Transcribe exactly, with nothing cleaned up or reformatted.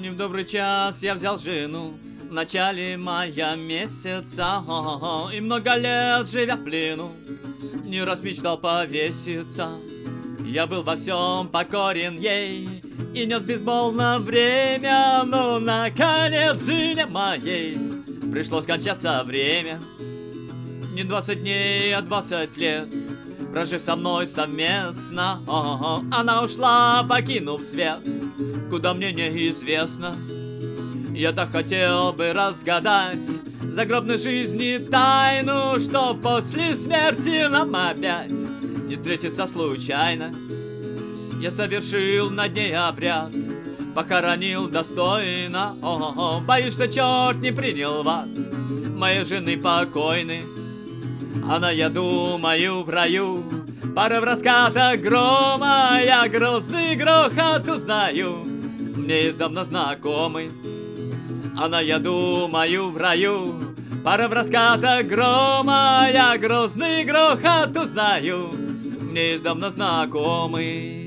Не в добрый час я взял жену в начале мая месяца, и много лет живя в плену, не раз мечтал повеситься. Я был во всем покорен ей и нес бейсбольное время, но наконец жене моей пришло скончаться время. Не двадцать дней, а двадцать лет, прожив со мной совместно, о-о-о, она ушла, покинув свет, куда мне неизвестно. Я так хотел бы разгадать загробной жизни тайну, что после смерти нам опять не встретиться случайно. Я совершил над ней обряд, похоронил достойно, о-о-о, боюсь, что черт не принял в ад моей жены покойной. Она, я думаю, в раю, пара в раскатах грома, я грозный грохот узнаю, мне издавна знакомый. Она, я думаю, в раю, пара в раскатах грома, я грозный грохот узнаю, мне издавна знакомый.